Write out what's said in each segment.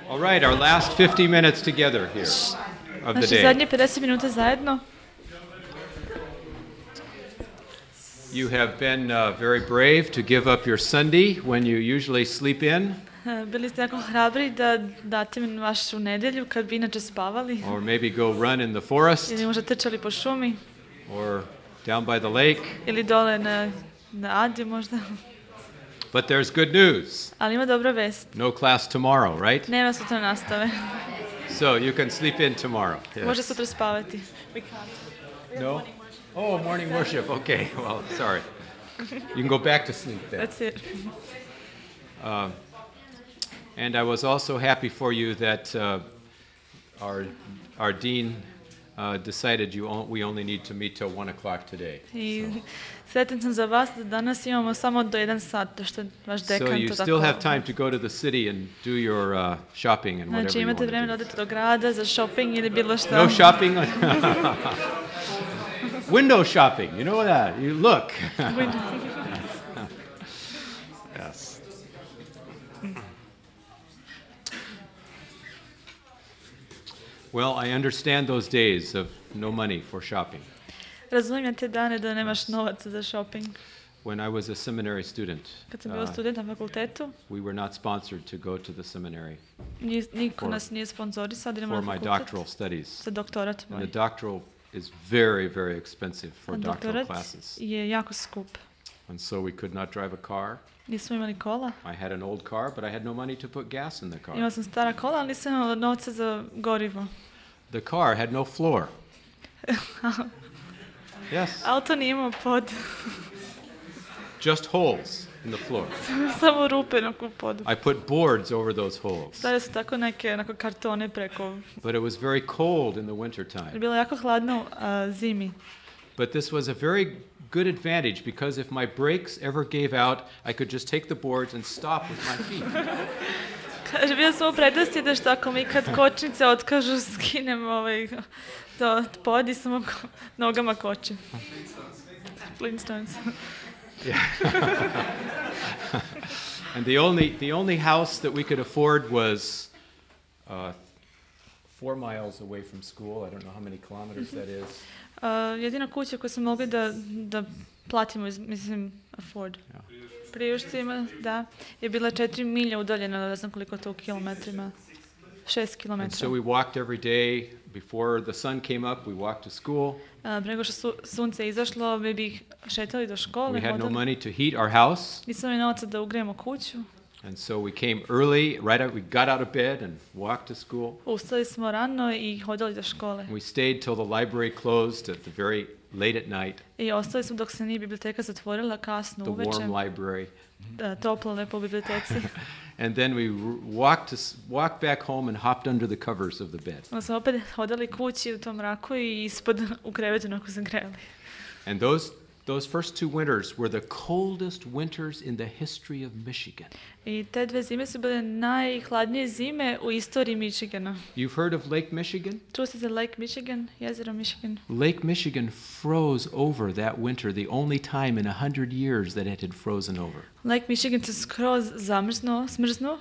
All right, our last 50 minutes together here of the Naši day. zadnje 50 minuta zajedno. You have been very brave to give up your Sunday when you usually sleep in, Bili ste jako hrabri da date mi vašu nedjelju kad bi inače spavali. or maybe go run in the forest, Ili možda trčali po šumi. or down by the lake. Ili dole na Adi možda. But there's good news. Ali ima dobra vest. No class tomorrow, right? Nema sutra nastave. So you can sleep in tomorrow. Yes. Može sutra spavati. No? Oh, morning worship. Okay. Well, sorry. You can go back to sleep then. That's it. And I was also happy for you that our dean decided we only need to meet till 1 o'clock today. I sretan sam za vas da danas imamo samo do 1 sat, što je vaš So dekan you to still have tako. time to go to the city and do your shopping and whatever Znači you imate want vremena da to do. odete do grada za shopping ili bilo što. No shopping? Window shopping. You know that. You look. Yes. Well, I understand those days of no money for shopping. Razumijem te dane da nemaš novaca za shopping. When I was a seminary student, Kad sam bila student na fakultetu, we were not sponsored to go to the seminary niko nas nije sponzorisao da idemo for na my fakultet doctoral studies. za doktorat And the moj. doctoral is very, very expensive for A doctoral doktorat classes. je jako skup. And so we could not drive a car. Nismo imali kola. I had an old car, but I had no money to put gas in the car. Imala sam stara kola, ali nisam imala novca za gorivo. The car had no floor. Yes, Auto nije imao pod. just holes in the floor. Samo rupe na podu. I put boards over those holes. Stavio su tako neke onako kartone preko. But it was very cold in the winter Je time. bilo jako hladno zimi. But this was a very good advantage because if my brakes ever gave out, I could just take the boards and stop with my feet. Kaže, bio sam u prednosti da što ako mi kad kočnice otkažu, skinem to pod i samo nogama kočim. Flintstones. And the only house that we could afford was 4 miles away from school. I don't know how many kilometers that is. Jedina kuća koju smo mogli da platimo, mislim, afford. Priuštimo, da, je bila 4 milje udaljena, ne znam koliko to u kilometrima. 6 And kilometra. so we walked every day. Before the sun came up, we walked to school. Prego što sunce izašlo, mi bi šetali do škole. We had no hodali. money to heat our house. Nismo imali novaca da ugrijemo kuću. And so we came early, we got out of bed and walked to school. Ustali smo rano i hodali do škole. And we stayed till the library closed at the very late at night, I ostali smo dok se nije biblioteka zatvorila kasno the uveče. warm library. Toplo, lepo u biblioteci. And then we walked back home and hopped under the covers of the bed. Onda smo opet hodali kući u tom mraku i ispod u krevetu onako se greli. And those first 2 winters were the coldest winters in the history of Michigan. I te 2 zime su bile najhladnije zime u istoriji Michigana. You've heard of Lake Michigan? Čuo ste za Lake Michigan, jezero Michigan? Lake Michigan froze over that winter, the only time in 100 years that it had frozen over. Lake Michigan se skroz smrznuo.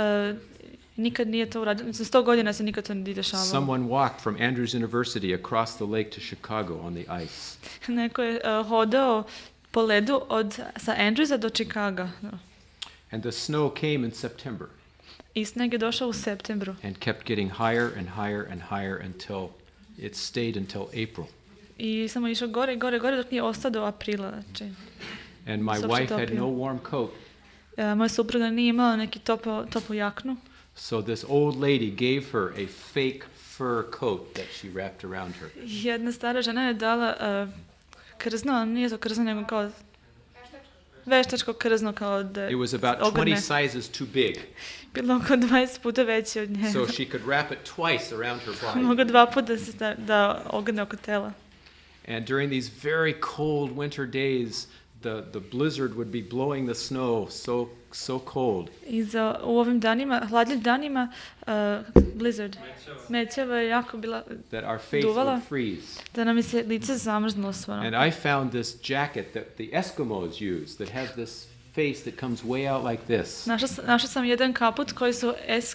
Nikad nije to uradio, 100 godina se nikad to nije dešavalo. Someone walked from Andrews University across the lake to Chicago on the ice. Neko je hodao po ledu sa Andrewsa do Chicaga. And the snow came in September I sneg je došao u septembru. and kept getting higher and higher and higher until it stayed until April. I samo išao gore i gore, gore dok nije ostao do aprila. Znači, And my So wife had topio. no warm coat. moja supruga nije imala neki toplu jaknu. So this old lady gave her a fake fur coat that she wrapped around her. Jedna stara žena je dala krzno, ali nije to krzno, nego kao veštačko krzno kao od It was about 20 ogrne. sizes too big, Bilo oko 20 puta veće od nje. so she could wrap it twice around her body. Mogu 2 puta da ogrne oko tela. And during these very cold winter days, the blizzard would be blowing the snow so cold. I u ovim danima, hladnim danima, blizzard, mećava je jako bila That our face duvala, would freeze. da nam je se lice zamrznulo And stvarno. I found this jacket that the Eskimos use that has this face that comes way out like this. Našao sam jedan kaput koji su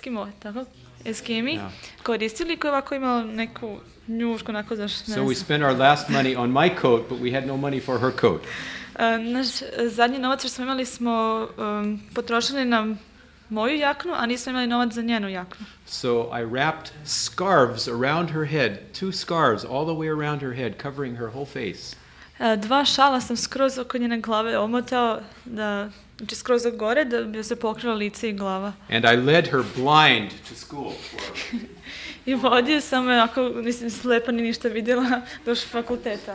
Eskimi Yeah. koristili, koji ovako imao neku njušku, onako So we spent our last money on my coat, but we had no money for her coat. Naš zadnji novac što smo imali smo potrošili na moju jaknu, a nismo imali novac za njenu jaknu. So I wrapped scarves around her head, 2 scarves all the way around her head, covering her whole face. 2 šala sam skroz oko njene glave omotao, znači skroz do gore, da bi se pokrilo lice i glava. And I led her blind to school. I vodio sam me, ako nisam slepa ni ništa vidjela, do fakulteta.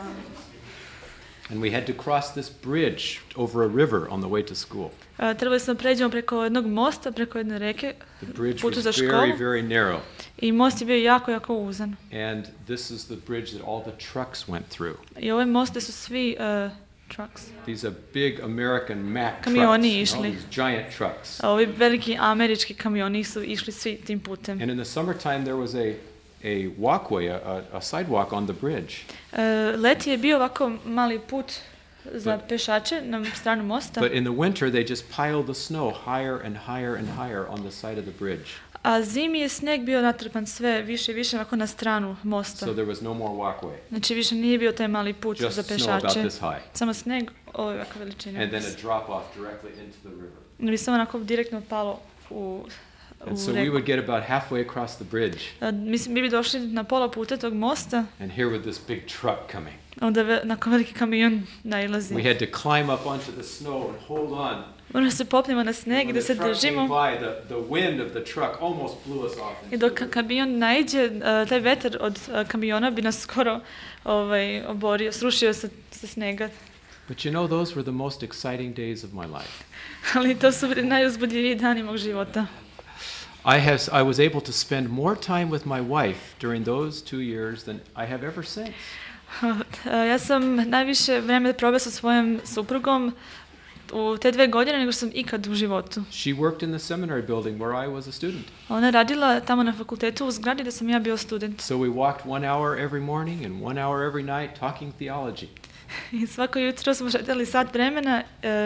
And we had to cross this bridge over a river on the way to school. Trebali smo pređemo preko jednog mosta, preko jedne reke, The bridge putu za was školu. very, very narrow. I most je bio jako, jako uzan. And this is the bridge that all the trucks went through. I ove moste su svi trucks. These are big American Mack trucks, Kamioni išli. these giant trucks. A ovi veliki američki kamioni su išli svi tim putem. And in the summertime there was a walkway, a sidewalk on the bridge. Leti je bio ovako mali put za pešače na stranu mosta. But in the winter they just piled the snow higher and higher and higher on the side of the bridge. A zimi je sneg bio natrpan sve više i više ovako na stranu mosta. So there was no more walkway. Znači više nije bio taj mali put Just za snow about pešače. this high. Samo sneg ovakve veličine. And then a drop off directly into the river. I samo onako direktno palo u And so we reku. would get about halfway across the bridge. Mislim, mi bi došli na pola puta tog mosta, And here with this big truck coming. onda nakon veliki kamion nailazi. We had to climb up onto the snow and hold on. Moramo se popnemo na sneg i When da the se truck came držimo. by, the wind of the truck almost blew us off. I into dok the river. kamion naiđe, taj vetar od kamiona bi nas skoro oborio, srušio sa snega. But you know, those were the most exciting days of my life. Ali to su bili najuzbudljiviji dani mog života. I was able to spend more time with my wife during those 2 years than I have ever since. Ja sam najviše vremena proveo sa svojom suprugom u te 2 godine nego što sam ikad u životu. She worked in the seminary building where I was a student. Ona je radila tamo na fakultetu u zgradi da sam ja bio student. So we walked 1 hour every morning and 1 hour every night talking theology. I svako jutro smo šetali sat vremena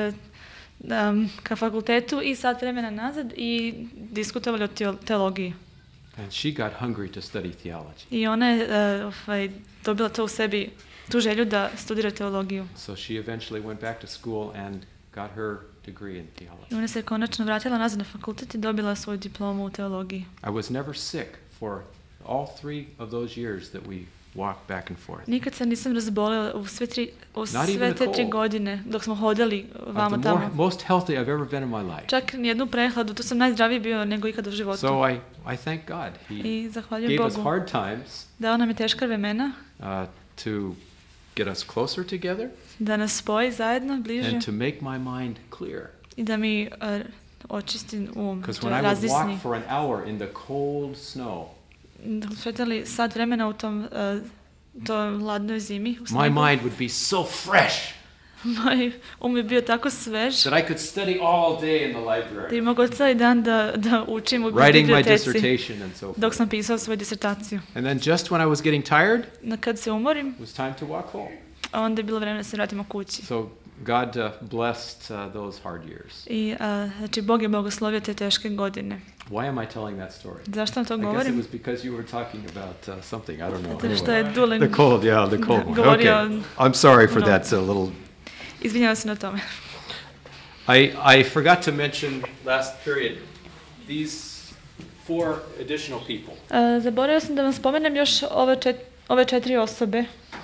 ka fakultetu i sat vremena nazad i diskutovali o teologiji. And she got hungry to study theology. I ona je dobila to u sebi, tu želju da studira teologiju. So she eventually went back to school and got her degree in theology. I ona se konačno vratila nazad na fakultet i dobila svoju diplomu u teologiji. I was never sick for all 3 of those years that we walked back and forth. Nikad se nisam razbolila u sve te cold. 3 godine dok smo hodali vamo I'm tamo. most healthy I've ever been in my life. Čak nijednu prehladu, tu sam najzdraviji bio nego ikad u životu. So I thank God. He I zahvaljujem gave us Bogu. hard times Dao nam je teška vremena, to get us closer together da nas spoji zajedno, bliže and to make my mind clear. i da mi očisti Because to when I would razjasni. walk for an hour in the cold snow, Dok smo šetali sat vremena u tom ladnoj zimi, u my snegu, mind would be so fresh moj je bio tako svež that I could study all day in the da library, je mogao cijeli dan da učim u writing my biblioteci dissertation and so dok forth. sam pisao svoju disertaciju. And then just when I was getting tired, Kad se umorim, it was time to walk home. onda je bilo vremena da se vratimo kući. So God blessed those hard years. I znači Bog je blagoslovio te teške godine. Why am I telling that story? Zašto vam to I guess it govorim? was because you were talking about something, I don't know. Zato što je Anyway. Dulen The cold one. govorio Okay. I'm sorry for No. that little. Izvinjavam se na tome. I forgot to mention last period these 4 additional people. Zaboravio sam da vam spomenem još ove 4 osobe.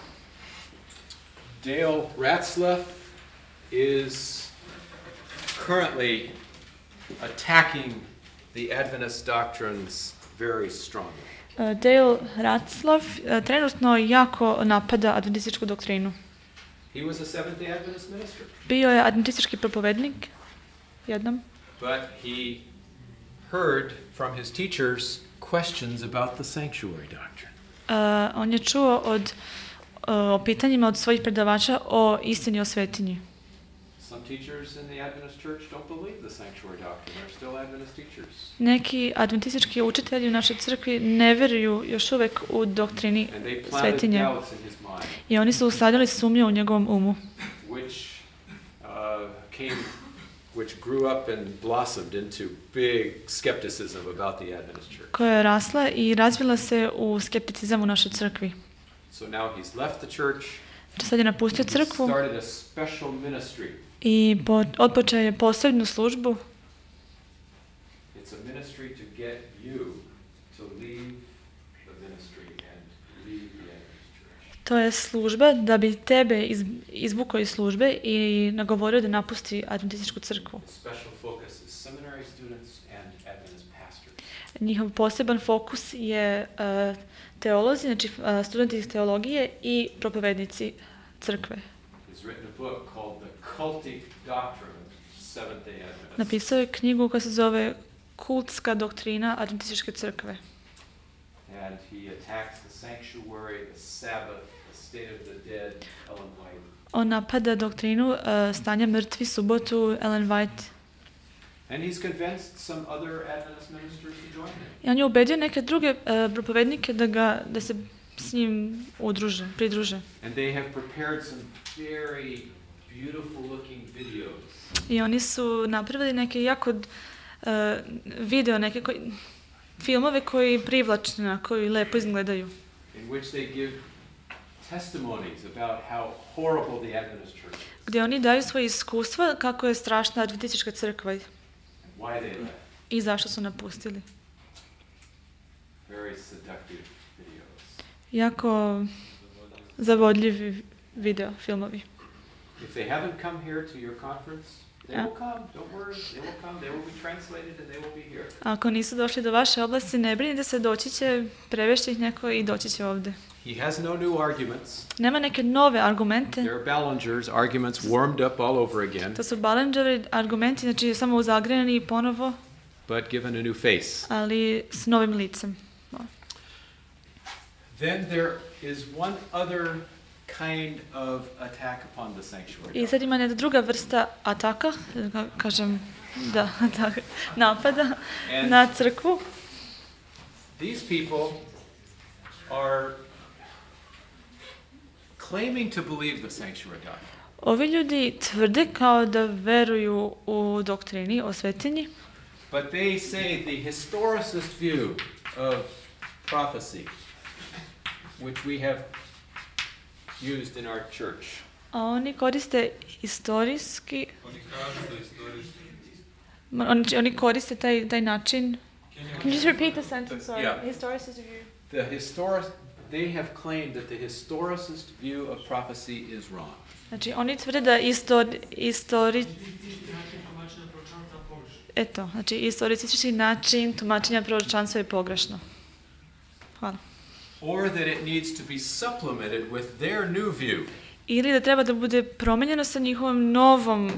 Dale Ratzlaff is currently attacking the Adventist doctrines very strongly. Dale Ratzlaff trenutno jako napada adventističku doktrinu. He was a Seventh-day Adventist minister, Bio je adventistički propovednik jednom, but he heard from his teachers questions about the sanctuary doctrine. on je čuo o pitanjima od svojih predavača o istini o svetinji. Some teachers in the Adventist church don't believe the sanctuary doctrine. They're still Adventist teachers. Neki adventistički učitelji u našoj crkvi ne vjeruju još uvijek u doktrini And they planted svetinje. doubts in his mind, I oni su usadili sumnju u njegovom umu. which came which grew up and blossomed into big skepticism about the Adventist church. koja je rasla i razvila se u skepticizam u našoj crkvi. So now he's left the church. Sad je napustio crkvu Started a special ministry. i otpočeo je posebnu službu. It's a ministry to get you to leave the ministry and leave the Adventist church. To je služba da bi tebe izvukao iz službe i nagovorio da napusti adventističku crkvu. The special focus is seminary students and Adventist pastors. Njihov poseban fokus je teolozi, znači studenti iz teologije i propovednici crkve. He's written a book called The Cultic Doctrine of Seventh-day Adventists. Napisao je knjigu koja se zove Kultska doktrina adventističke crkve. And he attacks the sanctuary, the Sabbath, the state of the dead, Ellen White. On napada doktrinu stanja mrtvi, subotu, Ellen White. And he's convinced some other Adventist ministers to join him. I on je ubedio neke druge propovednike da se s njim pridruže. And they have prepared some very beautiful looking videos. I oni su napravili neke jako filmove koji privlačni, koji lepo izgledaju. In which they give testimonies about how horrible the Adventist church is. Gdje oni daju svoje iskustva kako je strašna adventistička crkva And why they left. i zašto su napustili. Very seductive videos. Jako zavodljivi filmovi. If they haven't come here to your conference, they will come. Don't worry, they will come. They will be translated and they will be here. Ako nisu došli do vaše oblasti, ne brinite se, doći će, prevešće ih neko i doći će ovdje. He has no new arguments. Nema neke nove argumente. There are Ballinger's arguments warmed up all over again, To su Ballingerovi argumenti, znači samo uzagrijani ponovo, but given a new face. ali s novim licem. Then there is one other kind of attack upon the sanctuary. I sad ima jedna druga vrsta ataka, napada na crkvu. These people are claiming to believe the sanctuary doctrine. Ovi ljudi tvrde kao da veruju u doktrini o svetinji, But they say the historicist view of prophecy, which we have used in our church. a oni koriste istorijski, oni koriste taj način. Can you just repeat the sentence? Sorry. Yeah. Historicist view. They have claimed that the historicist view of prophecy is wrong. Znači, oni tvrde da istoricistički način tumačenja proročanstva je pogrešno. Hvala. Or that it needs to be supplemented with their new view. Ili da treba da bude promijenjeno sa njihovom novim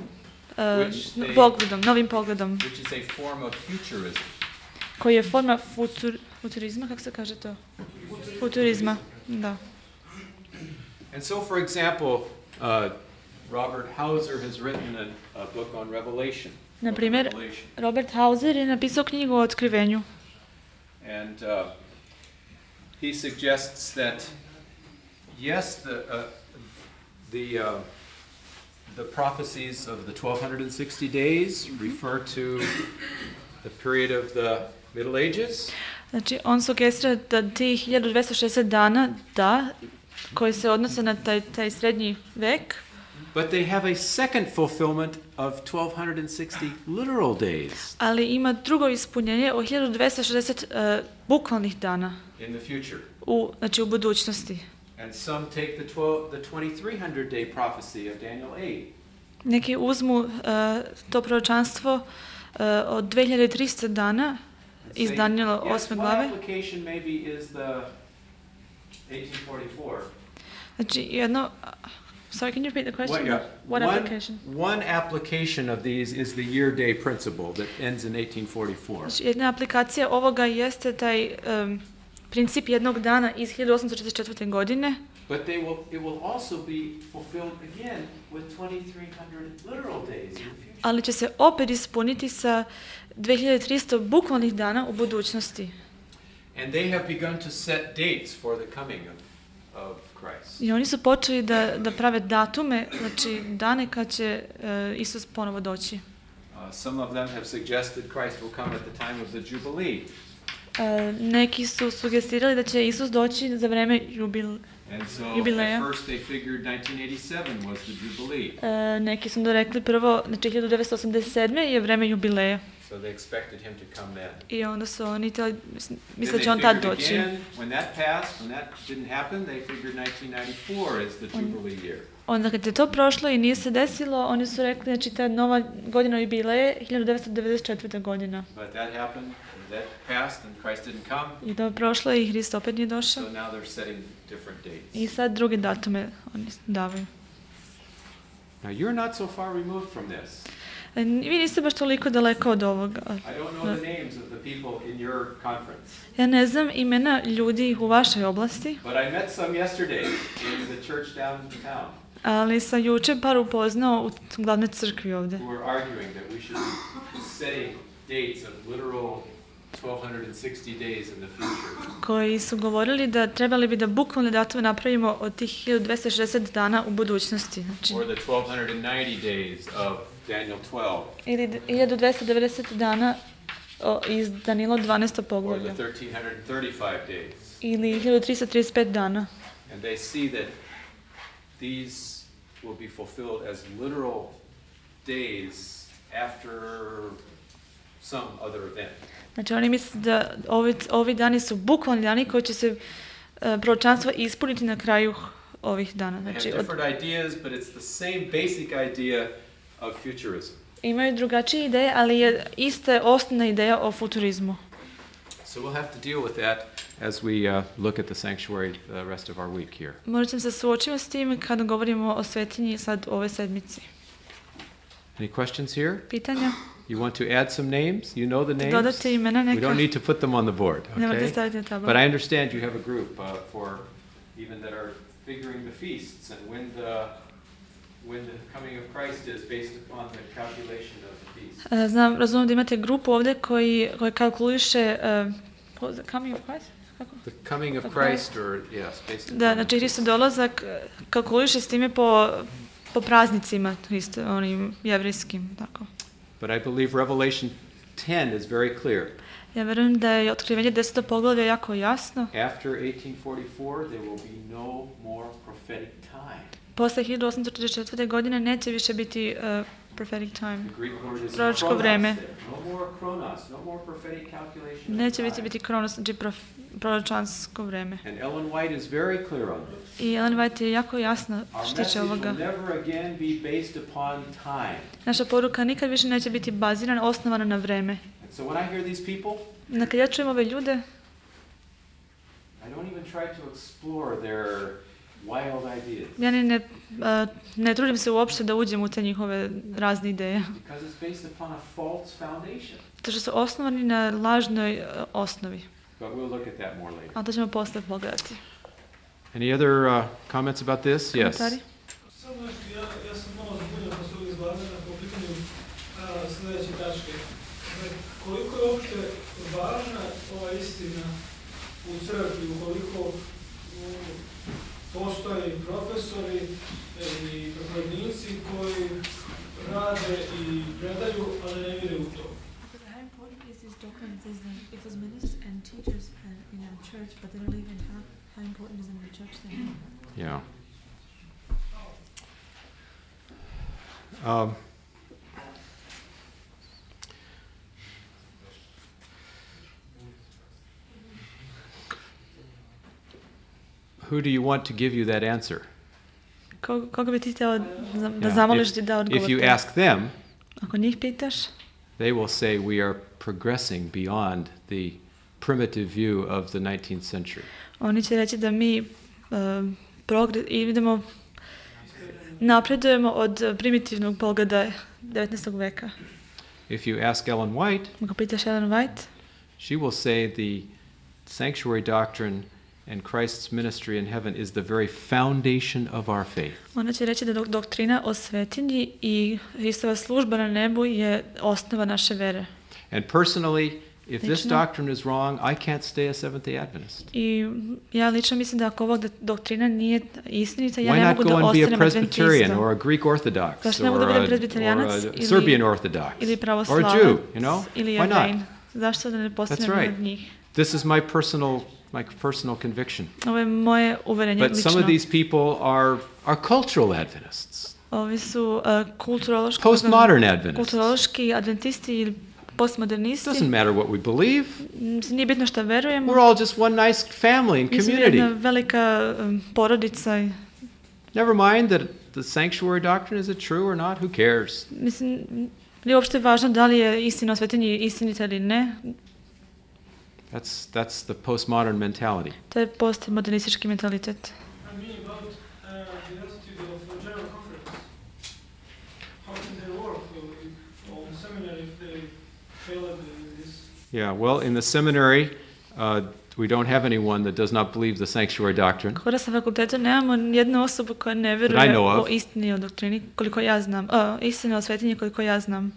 pogledom, Which is a form of futurism. koji je forma futurizma, kako se kaže to? Futurizma, da. And so, for example, Robert Hauser has written a book on Revelation. Na primjer, Robert Hauser je napisao knjigu o otkrivenju. And he suggests that, yes, the prophecies of the 1260 days refer to the period of the Middle Ages. Znači, on sugestira da ti 1260 dana, koji se odnose na taj srednji vek, But they have a second fulfillment of 1260 literal days ali ima drugo ispunjenje o 1260 bukvalnih dana in the future. Znači u budućnosti. And some take the 2300 day prophecy of Daniel 8. Neki uzmu to proročanstvo od 2300 dana iz Daniela 8. glave. One application maybe is the 1844. Znači jedno... Sorry, can you repeat the question? What application? One application of these is the year-day principle that ends in 1844. Znači, jedna aplikacija ovoga jeste taj princip jednog dana iz 1844. godine. But it will also be fulfilled again with 2300 literal days in the future. Ali će se opet ispuniti sa 2300 bukvalnih dana u budućnosti. And they have begun to set dates for the coming of Christ. I oni su počeli da prave datume, znači dane kad će Isus ponovo doći. Some of them have suggested Christ will come at the time of the Jubilee. Neki su sugestirali da će Isus doći za vreme And so jubileja. at first they figured 1987 was the Jubilee. Neki su rekli prvo, znači 1987. je vreme jubileja. So they expected him to come then. I onda su oni misle Then da će on they tad figured doći. again, when that passed, when that didn't happen, they figured 1994 is the Jubilee year. Onda kad je to prošlo i nije se desilo, oni su rekli, znači ta nova godina jubileje 1994. godina. But that happened, that passed, and Christ didn't come. I to je prošlo i Hrist opet nije So došao. now they're setting different dates. I sad druge datume oni davaju. Now you're not so far removed from this. Vi niste baš toliko daleko od ovoga. I don't know the names of the people in your conference. Ja ne znam imena ljudi u vašoj oblasti, But I met some yesterday in the church downtown ali sam juče par upoznao u glavnoj crkvi ovdje. who were arguing that we should be setting dates of literal 1260 days in the future. Koji su govorili da trebali bi da bukvalne datume napravimo od tih 1260 dana u budućnosti. Znači, Or the 1290 days of Daniel 12. ili 1290 dana iz Danilo 12. Or poglavlja. the 1335 days. Ili 1335 dana. And they see that these will be fulfilled as literal days after some other event. Znači oni misle da ovi dani su bukvalni dani koji će se proročanstvo ispuniti na kraju ovih dana. They Znači, have different ideas, but it's the same basic idea of futurism. imaju drugačije ideje, ali je ista osnovna ideja o futurizmu. So we'll have to deal with that as we look at the sanctuary the rest of our week here. Morat ćemo se suočiti s tim kada govorimo o svetinji sad ove sedmici. Any questions here? Pitanja? You want to add some names? You know the names? Dodate imena We neka? don't need to put them on the board, Ne morate okay? staviti na tabelu. But I understand you have a group for even that are figuring the feasts and when the coming of Christ is based upon the calculation of the feast. Razumijem da imate grupu ovdje koji kalkuliše coming of Christ? Kako? The coming of Christ, or yes, based upon Da, znači Hristov dolazak kalkuliše s time po praznicima onim jevrijskim, tako. But I believe Revelation 10 is very clear. Ja verujem da je otkrivenje 10. poglavlja jako jasno. After 1844, there will be no more prophetic time. Posle 1844. godine neće više biti prophetic time. The Greek word is Proročko chronos vreme. there. No more chronos, no more prophetic calculation of Neće time. biti kronos, znači proročansko vreme. And Ellen White is very clear on this. I Ellen White je jako jasna Our što tiče message ovoga. will never again be based upon time. Naša poruka nikad više neće biti bazirana, osnovana na vreme. And so when I hear these people, Kad ja čujem ove ljude, I don't even try to explore their wild ideas. ja ne trudim se uopšte da uđem u te njihove razne ideje. Because it's based upon a false foundation. To što su osnovani na lažnoj osnovi. But we'll look at that more later. A to ćemo posle pogledati. Any other comments about this? Yes. Komentari? Samo ja sam malo zbunio po svog izlaganja po pitanju sljedeće tačke. Koliko je uopšte važna ova istina u crkvi, ukoliko postoje profesori i profesornici koji rade i predaju, ali ne vjeruju u to. How important is this doctrine? It says that if there's ministers and teachers in our church, but they don't live in how important is it in the church then? Yeah. Who do you want to give you that answer? Koga bi ti htjela da Yeah, zamoliš ti da If you odgovor? ask them, Ako njih pitaš, they will say we are progressing beyond the primitive view of the 19th century. oni će reći da mi idemo, napredujemo od primitivnog pogleda 19. veka. If you ask Ellen White, Ako pitaš Ellen White, she will say the sanctuary doctrine and Christ's ministry in heaven is the very foundation of our faith. ona će reći da doktrina o svetinji i Hristova služba na nebu je osnova naše vere. And personally, If this Lično. doctrine is wrong, I can't stay a Seventh-day Adventist. I ja lično mislim da ako ova doktrina nije istinita, ja Why ne not mogu go da and be a ostanem Presbyterian adventistom. or a Greek Orthodox Zašto ne mogu da budem or presbiterijanac a Serbian Orthodox ili or a pravoslavac Jew, you know? ili Why not? jevrein? Zašto da ne postanem That's right. od njih? This is my personal conviction. Ovo je moje uverenje But lično. some of these people are cultural Adventists, Ovi su postmodern Adventists. kulturološki adventisti ili postmodernisti. Doesn't matter what we believe. Nije bitno šta verujemo. We're all just one nice family and Mi smo jedna community. velika porodica. Never mind that the sanctuary doctrine, is it true or not? Who cares? Mislim, nije uopšte važno da li je istina o svetinji istinita ili ne. That's the postmodern mentality. To je postmodernistički mentalitet. I mean about the attitude of a general conference. How can they work on seminary if they fail at this? Yeah, well, in the seminary, we don't have anyone that does not believe the sanctuary doctrine. Kod sa fakultetu nemamo jednu osobu koja ne I veruje know of. o istini o doktrini, koliko ja znam. Istini o svetinji koliko ja znam.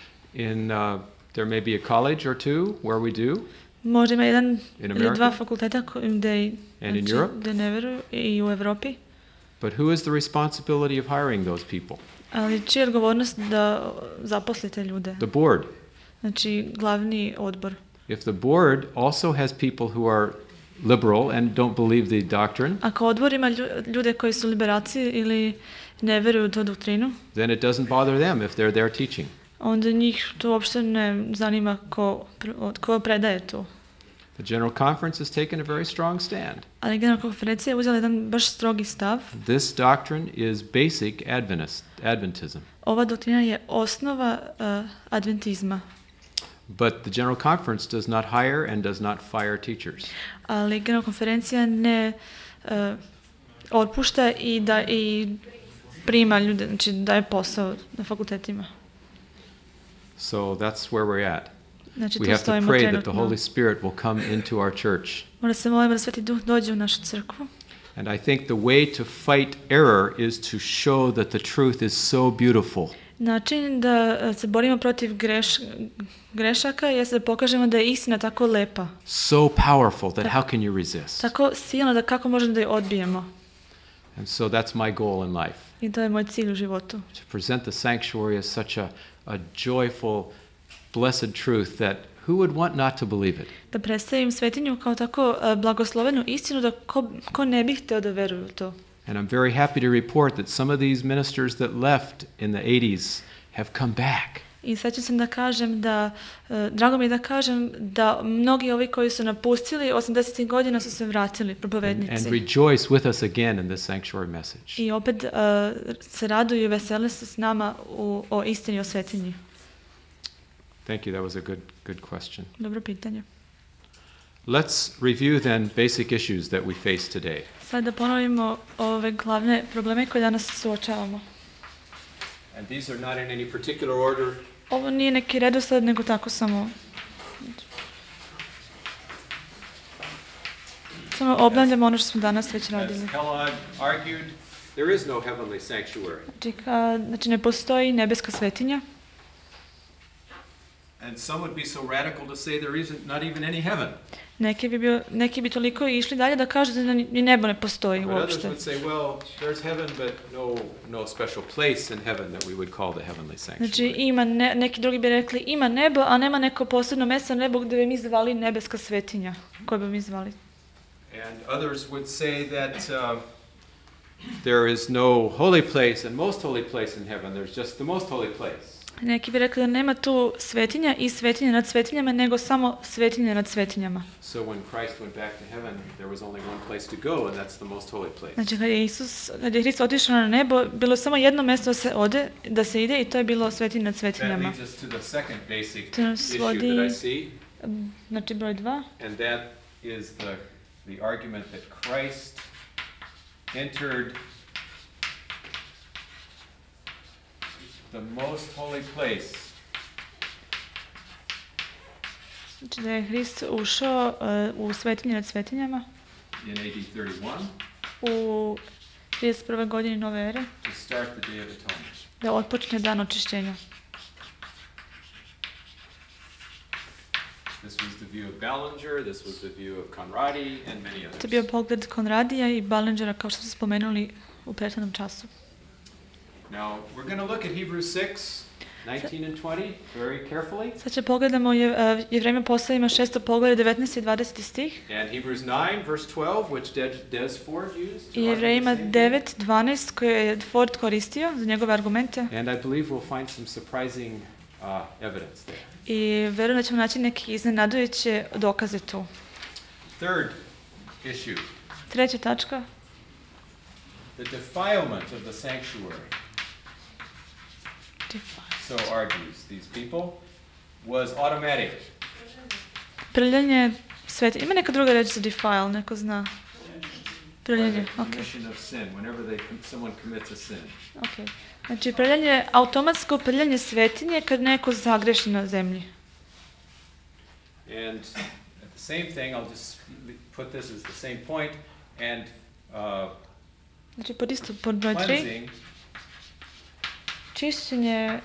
There may be a college or two where we do, Možda ima jedan In ili America? dva fakulteta gde And in Europe? gde ne veruju i u Evropi. but who is the responsibility of hiring those people? Ali čija je odgovornost da zaposlite ljude? The board. Znači glavni odbor. If the board also has people who are liberal and don't believe the doctrine, Ako odbor ima ljude koji su liberalci ili ne veruju u tu doktrinu, then it doesn't bother them if they're there teaching. onda njih to uopšte ne zanima ko predaje to. The General Conference has taken a very strong stand. Ali Generalna konferencija je uzela jedan baš strogi stav. This doctrine is basic Adventism. Ova doktrina je osnova adventizma. But the General Conference does not hire and does not fire teachers. Ali Generalna konferencija ne otpušta i prima ljude, znači daje posao na fakultetima. So that's where we're at. Znači We tu have to stojimo pray that the trenutno. Holy Spirit will come into our church. Mora se molimo da Sveti Duh dođe u našu crkvu. And I think the way to fight error is to show that the truth is so beautiful. Način da se borimo protiv grešaka jeste da pokažemo da je istina tako lepa, So powerful that how can you resist? tako silna da kako možemo da je odbijemo. And so that's my goal in life, I to je moj cilj u životu. to present the sanctuary as such a joyful, blessed truth that who would want not to believe it? Da predstavim svetinju kao tako blagoslovenu istinu da ko ne bi hteo da veruje u to. And I'm very happy to report that some of these ministers that left in the 80s have come back. I srećan sam da kažem da, drago mi je da kažem da mnogi ovi koji su napustili 80. godina su se vratili, And propovednici. rejoice with us again in this sanctuary message. I opet se raduju i vesele se s nama o istini, o svetinji. Thank you. That was a good question. Dobro pitanje. Let's review then basic issues that we face today. Sad da ponovimo ove glavne probleme koje danas suočavamo. And these are not in any particular order. Ovo nije neki redosled, nego tako samo obnavljamo ono što smo danas već As radili. Helen argued, there is no heavenly sanctuary. Znači ne postoji nebeska svetinja. And some would be so radical to say there isn't not even any heaven. Neki bi toliko išli dalje da kažu da ni nebo ne postoji But others uopšte. would say, well, there's heaven, but no special place in heaven that we would call the heavenly Znači sanctuary. ima neki drugi bi rekli ima nebo, a nema neko posebno mesto na nebu gde bi mi zvali nebeska svetinja, koje bi mi zvali. And others would say that there is no holy place and most holy place in heaven. There's just the most holy place. Neki bi rekli da nema tu svetinja i svetinja nad svetinjama, nego samo svetinja nad svetinjama. So when Christ went back to heaven, there was only one place to go, and that's the most holy place. Znači kad je Hrist otišao na nebo, bilo je samo jedno mesto da se ide i to je bilo svetinja nad That svetinjama. leads us to the second basic To nas issue vodi- that I see, Znači broj 2. and that is the argument that Christ entered the most holy place Znači da je Hrist ušao u svetinje nad svetinjama in AD 31 u 31. godini nove ere, to start the Day of Atonement. da otpočne dan očišćenja. The This was the view of Ballinger, this was the view of Conradi, and many others. To je bio pogled Konradija i Ballingera, kao što ste spomenuli u prethodnom času. Now, we're going to look at Hebrews 6, 19 and 20, very carefully. Sad će pogledamo Jevrejima poslovima 6. poglavlje 19. i 20. stih. And Hebrews 9, verse 12, which Des Ford used. I Jevrejima 9, 12, koje je Ford koristio za njegove argumente. And I believe we'll find some surprising evidence there. I verujem da ćemo naći neke iznenadujuće dokaze tu. Third issue, Treća tačka. the defilement of the sanctuary. So argues these people, was automatic. Prljanje sveti. Ima neka druga reč za defile, neko zna. Prljanje, By the ok. commission of sin, whenever someone commits a sin. Okay. Znači, prljanje, automatsko prljanje svetinje kad neko zagreši na zemlji. And at the same thing, I'll just put this as the same point, and Znači, pod broj 3, cleansing čišćenje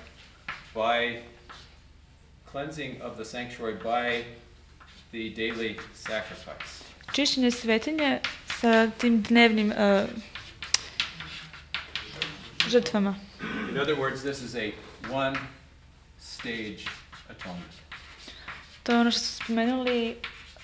cleansing of the sanctuary by the daily sacrifice. Čišćenje svetinje sa tim dnevnim žrtvama. In other words, this is a one-stage atonement. To je ono što su spomenuli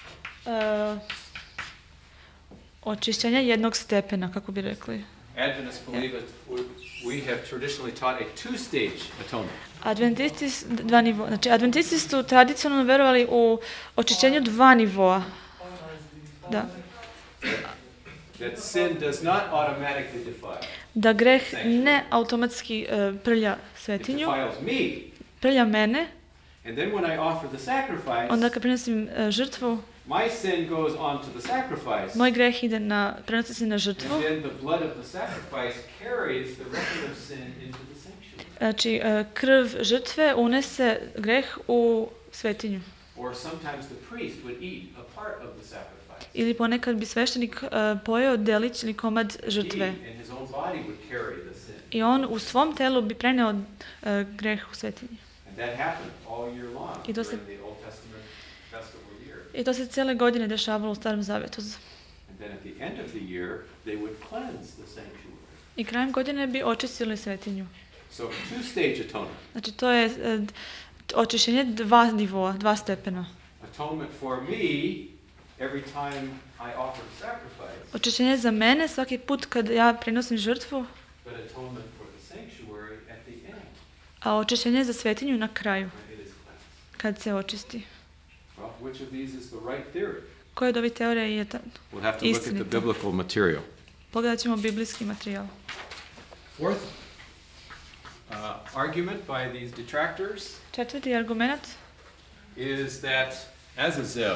očišćenje jednog stepena, kako bi rekli. Adventists believe it, we have traditionally taught a two-stage atonement. Adventisti su tradicionalno verovali u očišćenju 2 nivoa. Da. That sin does not automatically defile. Da greh ne automatski prlja It svetinju, defiles me. prlja mene, And then when I offer the sacrifice, onda kad prinosim žrtvu, my sin goes on to the sacrifice. moj greh prenosi se na And žrtvu. then the blood of the sacrifice carries the record of sin into the sanctuary. Znači, krv žrtve unese greh u svetinju. Or sometimes the priest would eat a part of the sacrifice. Ili ponekad bi sveštenik pojeo delić ili komad He žrtve. and his own body would carry the sin. I on u svom telu bi preneo greh u svetinji. And that happened all year long I to se- during the Old Testament festival year. I to se cijele godine dešavalo u Starom Zavjetu. And then at the end of the year, they would cleanse the sanctuary. I krajem godine bi očistili svetinju. So two-stage atonement. Znači, to je očišćenje 2 nivoa, 2 stepena. Atonement for me every time I offer sacrifice, Očišćenje za mene svaki put kad ja prinosim žrtvu, but atonement for the sanctuary at the end a očišćenje za svetinju na kraju, when it is cleansed. kad se očisti. Well, which of these is the right theory? Koja od ovih teorija je We'll have to look at the istinita? biblical material. Pogledat ćemo biblijski materijal. Fourth argument by these detractors Četvrti argument, is that Azazel,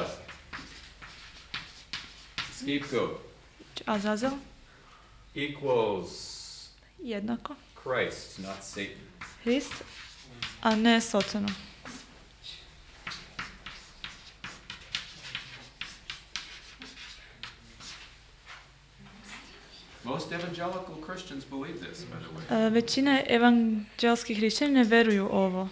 scapegoat, Azazel, equals jednako, Christ, not Satan. Hrist, a ne Sotonu. Most evangelical Christians believe this, by the way. Većina evanđelskih hrišćana ne veruju ovo.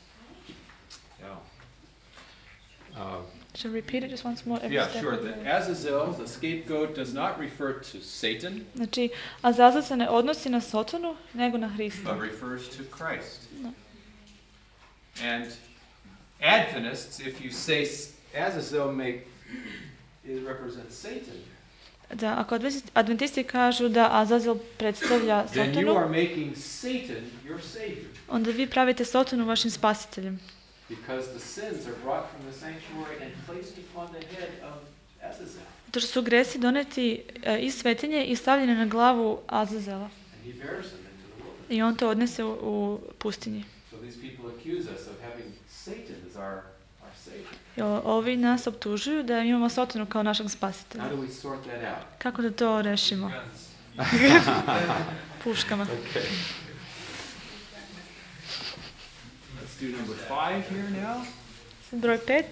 Yeah. Shall I repeat it just once more? Every Yeah, step sure. of the The way? Azazel, the scapegoat, does not refer to Satan, Znači, Azazel se ne odnosi na Sotonu, nego na Hrista. but refers to Christ. No. And Adventists, if you say Azazel represents Satan, Da, ako adventisti kažu da Azazel predstavlja then you Sotonu, are making Satan your savior, onda vi pravite Sotonu vašim spasiteljem. because the sins are brought from the sanctuary and placed upon the head of Azazel, To što su gresi doneti iz svetinje i stavljeni na glavu Azazela. and he bears them into the wilderness. I on to odnese u pustinji. So these people accuse us of having Satan as our savior. I ovi nas optužuju da imamo Sotonu kao našeg How spasitelja. do we sort that out? Kako da to rešimo? Puškama. Okay. Let's do number 5 here now. Broj 5.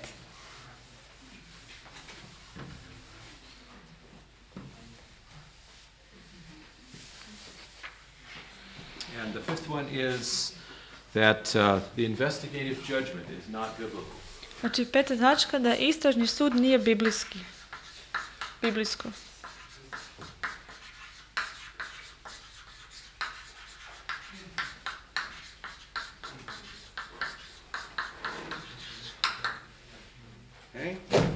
And the fifth one is that the investigative judgment is not biblical. Znači, 5. tačka da istražni sud nije biblijsko. Okay?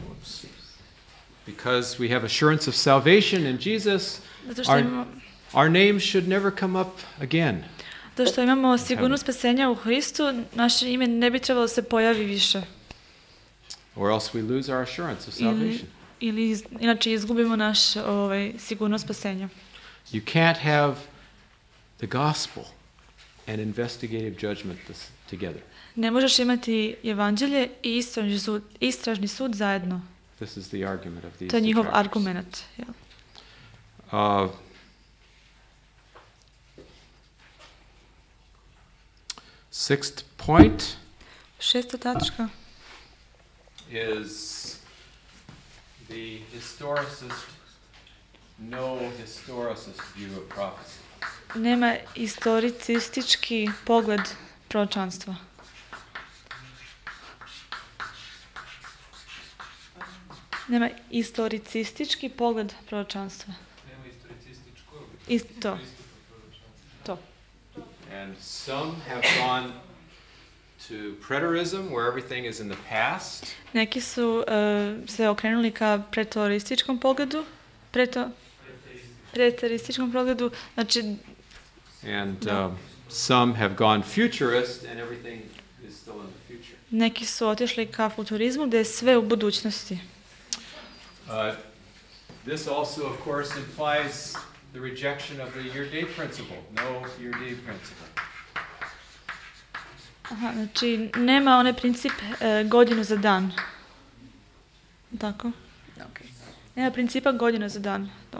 Because we have assurance of salvation in Jesus, Zato što imamo, our names should never come up again. zato što imamo sigurnost spasenja u Hristu, naše ime ne bi trebalo se pojavi više. Or else we lose our assurance of salvation. Ili inače izgubimo naš sigurnost spasenja. You can't have the gospel and investigative judgment together. Ne možeš imati evanđelje i istražni sud zajedno. This is the argument of these To je njihov detractors. argument. Jel? 6th point 6. tačka. is the historicist view of prophecy. Nema historicistički pogled proročanstva. Nema historicistički pogled proročanstva. Nema istoricističko. Isto. To. And some have gone to preterism, where everything is in the past. Neki su se okrenuli ka preterističkom pogledu. Preterističkom pogledu. Znači, And some have gone futurist, and everything is still in the future. neki su otišli ka futurizmu gdje je sve u budućnosti. This also, of course, implies the rejection of the year-day principle. No year-day principle. Aha, znači, nema onaj princip godinu za dan. Tako? Okay. Nema principa godinu za dan. To.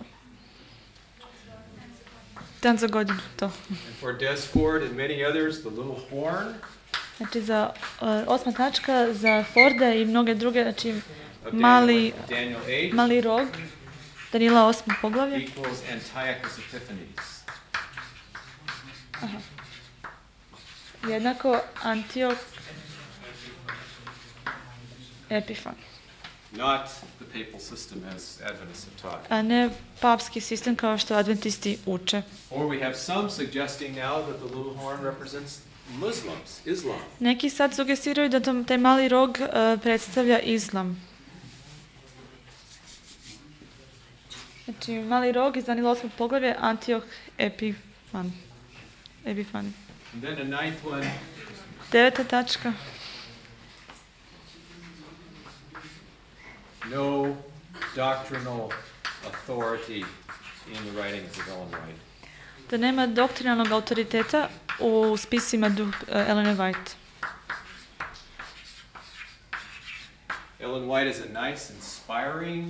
Dan za godinu, to. And for Des Ford and many others, the little horn Znači, za 8. tačka, za Forda i mnoge druge, znači, of mali Daniel 8 mali rog, Danila 8. poglavlje. equals Antiochus Epiphanes. Aha. Jednako Antiok Epifan. Not the papal system as Adventists have taught. A ne papski sistem kao što adventisti uče. Or we have some suggesting now that the little horn represents Islam. Neki sad sugestiraju da taj mali rog predstavlja islam. Znači, mali rog iz Danila 8. poglavlje Antiok Epifan. And then a ninth one, 9. tačka. no doctrinal authority in the writings of Ellen White. Da nema doktrinalnog autoriteta u spisima Ellen White. Ellen White is a nice, inspiring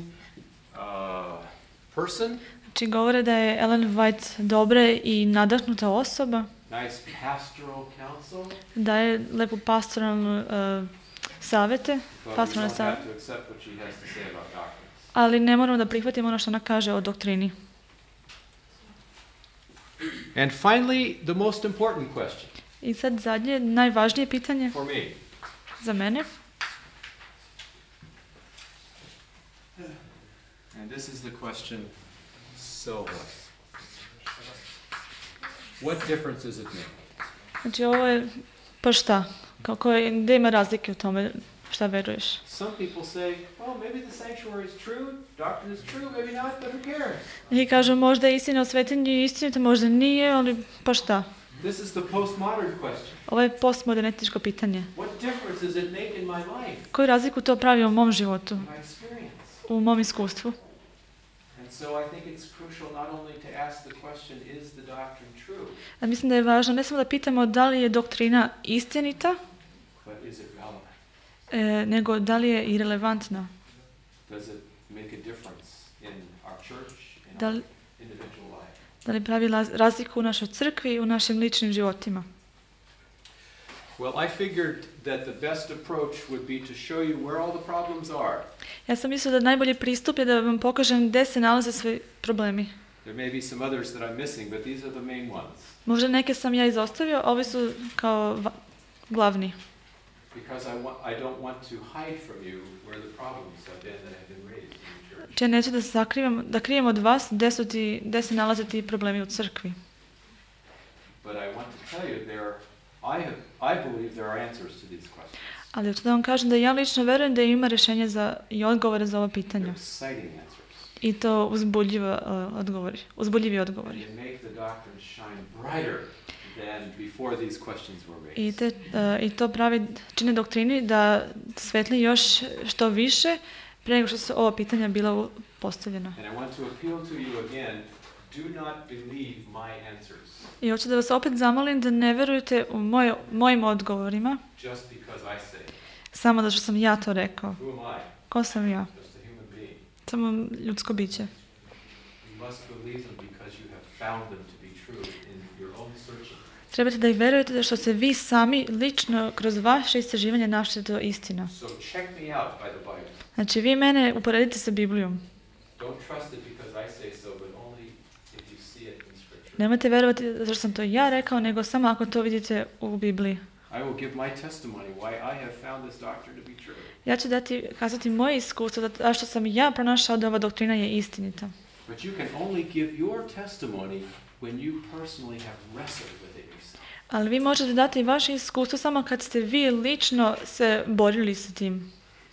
person. Znači, govore da je Ellen White dobra i nadahnuta osoba, Nice pastoral counsel, daje lepu pastoralnu savete, but we pastoralne don't savete, have to accept what she has to say about doctrines. ali ne moramo da prihvatimo ono što ona kaže o doktrini. And finally, the most important question I sad zadnje, najvažnije pitanje for me. za mene. And this is the question, so what? What difference does it make? Znači, ovo je, pa šta? Gdje ima razlike u tome šta veruješ? Some people say, oh, maybe the sanctuary is true, doctrine is true, maybe not, but who cares? I kažu, možda je istina o svetinju istinita, možda nije, ali pa šta? This is the postmodern question. Ovo je postmodernističko pitanje. What difference does it make in my life, Koju razliku to pravi u mom životu, my experience? u mom iskustvu? And so I think it's crucial not only to ask the question, is the doctrine true, A mislim da je važno ne samo da pitamo da li je doktrina istinita, but is it relevant? nego da li je i relevantna. Does it make a difference in our church, in Da our li, individual life? da li pravi razliku u našoj crkvi i u našim ličnim životima. Well, I figured that the best approach would be to show you where all the problems are. Ja sam mislila da najbolji pristup je da vam pokažem gdje se nalaze svi problemi. There may be some others that I'm missing, but these are the main ones. Možda neke sam ja izostavio, ovi su kao glavni. because I don't want to hide from you where the problems have been that have been raised in the church. Če neću da krijem od vas gdje se nalaze ti problemi u crkvi. But I want to tell you I believe there are answers to these questions. Ali hoću da vam kažem da ja lično verujem da ima rješenje i odgovore za ova pitanja. They're exciting answers. I to uzbudljivi odgovori. And you make the doctrine shine brighter than before these questions were raised. I to čini doktrini da svetli još što više prije nego što su ova pitanja bila postavljena. And I want to appeal to you again, do not believe my answers. I hoću da vas opet zamolim da ne verujete u mojim odgovorima. Just because I say. Samo da što sam ja to rekao. Who am I? Ko sam ja? Just a human being. Samo ljudsko biće. You must believe them because you have found them to be true in your own searching. Trebate da ih verujete što se vi sami lično kroz vaše istraživanje našli to istina. So check me out by the Bible. Znači vi mene uporedite sa Biblijom. Don't trust it because I say so, but only if you see it in Scripture. Nemojte verovati zato što sam to ja rekao, nego samo ako to vidite u Bibliji. I will give my testimony why I have found this doctrine to be true. Ja ću kazati moje iskustvo da što sam ja pronašao da ova doktrina je istinita. But you can only give your testimony when you personally have wrestled with it yourself. Ali vi možete dati vaše iskustvo samo kad ste vi lično se borili sa tim.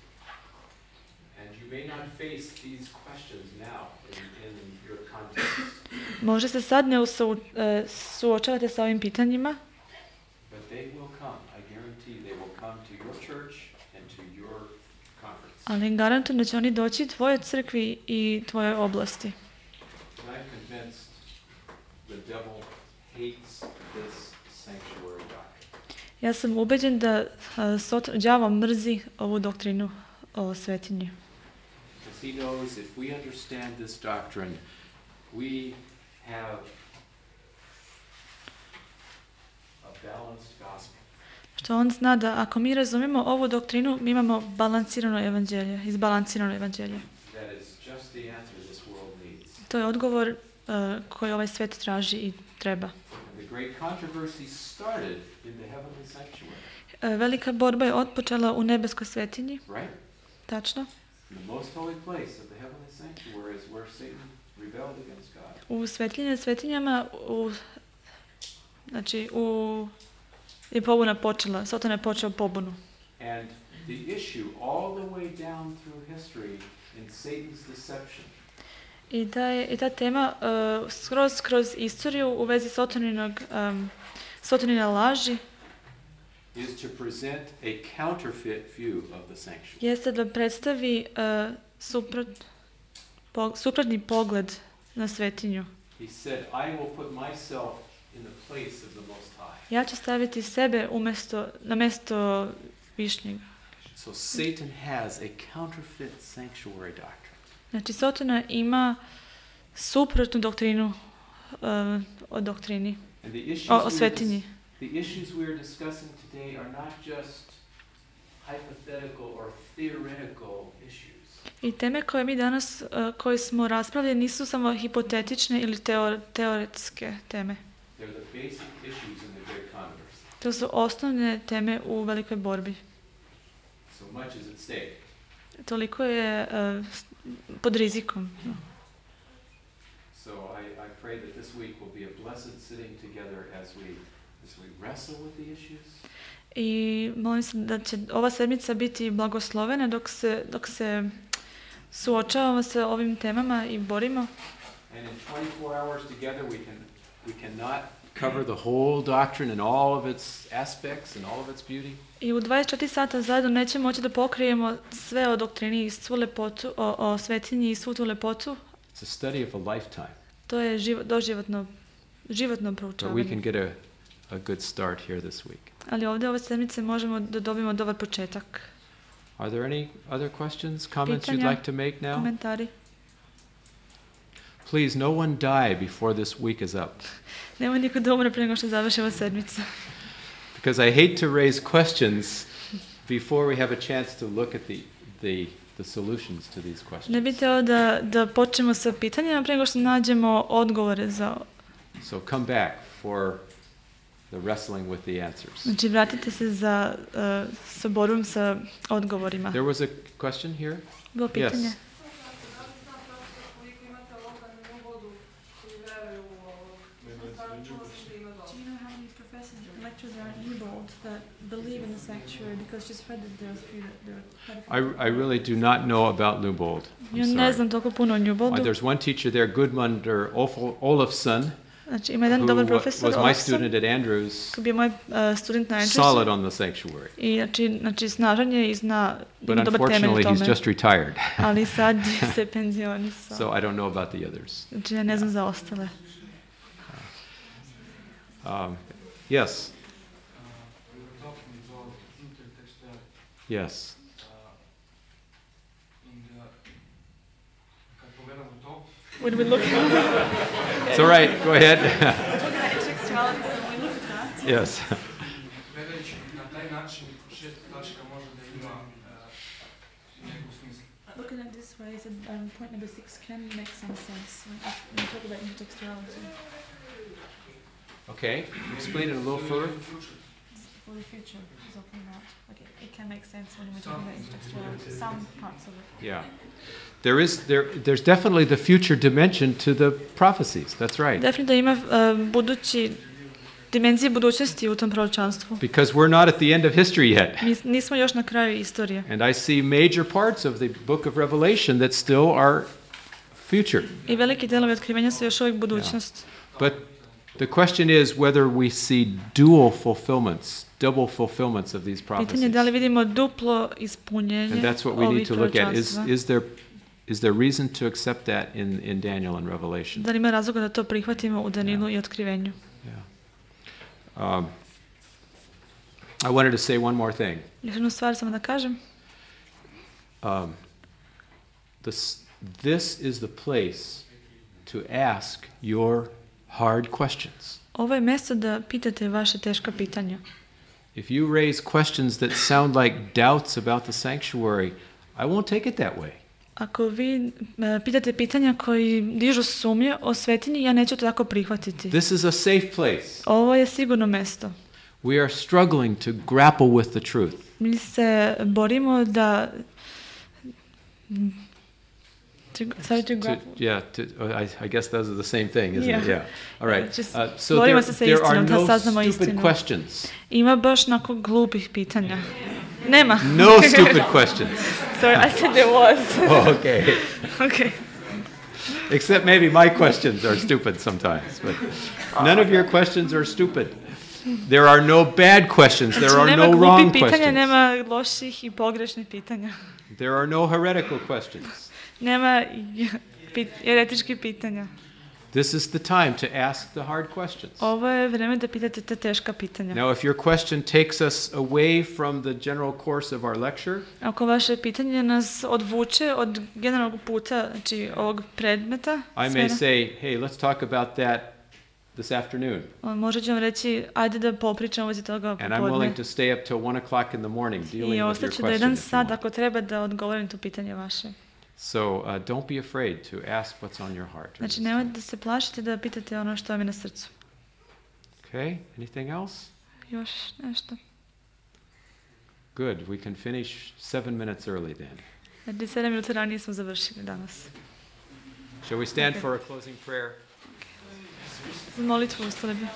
And you may not face these questions now in your context. Možda se sad ne suočavate sa ovim pitanjima, But they will come. I guarantee they will come to your church and to your conference. ali garantujem da će oni doći tvojoj crkvi i tvojoj oblasti. And I'm convinced the devil hates this sanctuary doctrine. Ja sam ubeđen da đavo mrzi ovu doktrinu o svetinji. Because he knows if we understand this doctrine, we have a balanced gospel. Što on zna da ako mi razumijemo ovu doktrinu, mi imamo izbalansirano evanđelje. That is just the answer this world needs. To je odgovor koji ovaj svet traži i treba. And the great controversy started in the heavenly sanctuary. Velika borba je otpočela u nebeskoj svetinji, Right? tačno. The most holy place of the heavenly sanctuary is where Satan rebelled against God. U svetinjama, je pobuna počela, Satan je počeo pobunu. And the issue all the way down through history in Satan's deception I ta tema kroz istoriju u vezi Satanine laži is to present a counterfeit view of the sanctuary. jeste da predstavi suprotni pogled na svetinju. He said, I will put myself in the place of the Most High. Ja ću staviti sebe na mjesto Višnjega. So Satan has a counterfeit sanctuary doctrine. Znači, Satana ima suprotnu doktrinu o doktrini, And the issues o svetinji. the issues we are discussing today are not just hypothetical or theoretical issues. I teme koje mi danas, koje smo raspravljali, nisu samo hipotetične ili teoretske teme. They're the basic issues in the great controversy. To su osnovne teme u velikoj borbi. So much is at stake. Toliko je pod rizikom. So I pray that this week will be a blessed sitting together as we wrestle with the issues. I molim se da će ova sedmica biti blagoslovena dok se suočavamo sa ovim temama i borimo. And in 24 hours together we cannot cover the whole doctrine and all of its aspects and all of its beauty. I u 24 sata zajedno nećemo moći da pokrijemo sve o doktrini i svu lepotu, o svetinji i svu tu lepotu. It's a study of a lifetime. To je životno But we can proučavanje. get a good start here this week. Ali ovdje ove sedmice možemo da dobijemo dobar početak. Are there any other questions, comments you'd Pitanja, like to make now? komentari. Please, no one die before this week is up. Nemoj niko da umre prije nego što završi ova sedmica. Because I hate to raise questions before we have a chance to look at the solutions to these questions. Ne bih htjela da počnemo sa pitanjima prije nego što nađemo odgovore za... So come back for the wrestling with the answers. Znači, vratite se sa borbom sa odgovorima. There was a question here? Bilo pitanje? Yes. Do you know how many professors and lecturers are at Newbold that believe in the sanctuary because just heard that there are quite a few. I really do not know about Newbold. Ja ne znam toliko puno o Newboldu. There's one teacher there, Gudmundur Olafsson, Znači, ima jedan who dobar profesor, was my Olafsson, student at Andrews, koji je bio moj student na Andrewsu. solid on the sanctuary. I znači snažan je i zna, But ima dobar temelj unfortunately, tome. he's just retired. Ali sad se penzionisao. So I don't know about the others. Znači, ja ne znam za ostale. Yes. Yes. When we look It's all right. Go ahead. intertextuality, so we look at that. Yes. Gledajući na taj način, šesta tačka može da ima neku smisla. Looking at this way, so, point number 6 can make some sense when we talk about intertextuality Okay. Explain it a little further. for the future. Is opening out. Okay, it can make sense when we're talking about intertextuality. Some parts of it. Yeah. There's definitely the future dimension to the prophecies. That's right. Definitivno ima dimenzije budućnosti u tom proročanstvu. Because we're not at the end of history yet. Mi nismo još na kraju istorije. And I see major parts of the book of Revelation that still are future. I veliki delovi otkrivenja su još uvijek budućnost. But the question is whether we see dual fulfillments, double fulfillments of these prophecies. Pitanje je da li vidimo duplo ispunjenje And that's what we need ovih to look at. proročanstva. Is there reason to accept that in Daniel and Revelation? Da li ima razloga da to prihvatimo u Danilu i otkrivenju? Yeah. I wanted to say one more thing. Još jednu stvar samo da kažem. This is the place to ask your hard questions. Ovo je mjesto da pitate vaše teška pitanja. If you raise questions that sound like doubts about the sanctuary, I won't take it that way. Ako vi pitate pitanja koji dižu sumnje o svetinji, ja neću to tako prihvatiti. This is a safe place. Ovo je sigurno mjesto. We are struggling to grapple with the truth. Mi se borimo da... I guess those are the same thing, isn't it? Yeah. All right. So borimo se sa there are istinom, da saznamo no stupid istinu. questions. Ima baš onako glupih pitanja. Nema. No stupid questions. Sorry, I said there was. Oh, okay. Okay. Except maybe my questions are stupid sometimes, but none of your questions are stupid. There are no bad questions. There are no wrong pitanja, questions. nema loših i pogrešnih pitanja. There are no heretical questions. Nema eretičkih pitanja. This is the time to ask the hard questions. Ovo je vreme da pitate te teška pitanja. Now, if your question takes us away from the general course of our lecture, Ako vaše pitanje nas odvuče od generalnog puta, znači ovog predmeta, I may say, hey, let's talk about that this afternoon. Može ću vam reći, ajde da popričamo vezi toga And I'm popodne. willing to stay up till 1 o'clock in the morning dealing I with your ostaću do question. jedan if you sat want. ako treba da odgovorim to pitanje vaše. So don't be afraid to ask what's on your heart. Znači, nemojte da se plašite da pitate ono što vam je na srcu. Okay, anything else? Još nešto? Good, we can finish 7 minutes early then. Znači, 7 minuta ranije smo završili danas. Shall we stand for a closing prayer? Za molitvu ustali bi.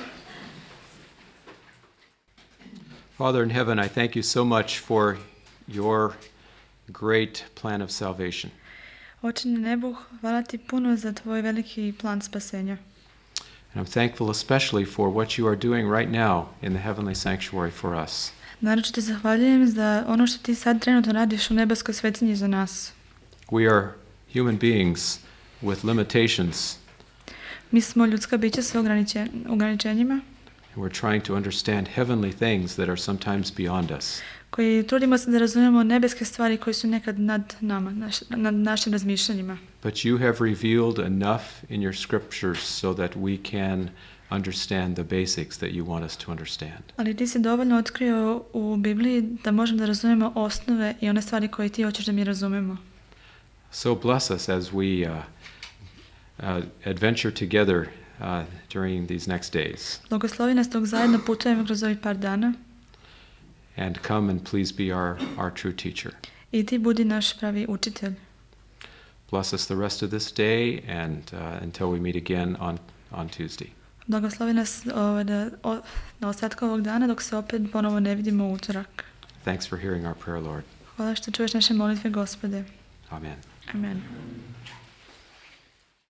Father in heaven, I thank you so much for your great plan of salvation. Oče na nebu, hvala ti puno za tvoj veliki plan spasenja. And I'm thankful especially for what you are doing right now in the heavenly sanctuary for us. Naročito ti zahvaljujem za ono što ti sad trenutno radiš u nebeskoj svetinji za nas. We are human beings with limitations. Mi smo ljudska bića sa ograničenjima And we're trying to understand heavenly things that are sometimes beyond us. koji trudimo se da razumijemo nebeske stvari koje su nekad nad nama, nad našim razmišljanjima. But you have revealed enough in your scriptures so that we can understand the basics that you want us to understand. Ali ti si dovoljno otkrio u Bibliji da možemo da razumijemo osnove i one stvari koje ti hoćeš da mi razumijemo. So bless us as we adventure together during these next days. Blagoslovi nas dok zajedno putujemo kroz ovih par dana. And come and please be our true teacher. I ti budi naš pravi učitelj. Bless us the rest of this day and until we meet again on Tuesday. Blagoslovi nas na ostatku ovog dana dok se opet ponovo ne vidimo u utorak. Thanks for hearing our prayer, Lord. Hvala što čuješ naše molitve, Gospode. Amen. Amen.